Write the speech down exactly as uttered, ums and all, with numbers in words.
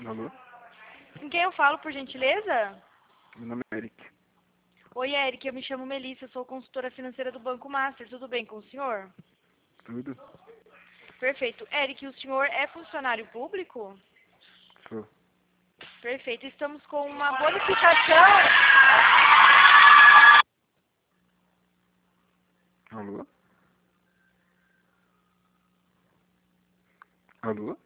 Alô? Com quem eu falo, por gentileza? Meu nome é Eric. Oi, Eric, eu me chamo Melissa, eu sou consultora financeira do Banco Master. Tudo bem com o senhor? Tudo? Perfeito. Eric, o senhor é funcionário público? Sou. Perfeito. Estamos com uma bonificação. Alô? Alô?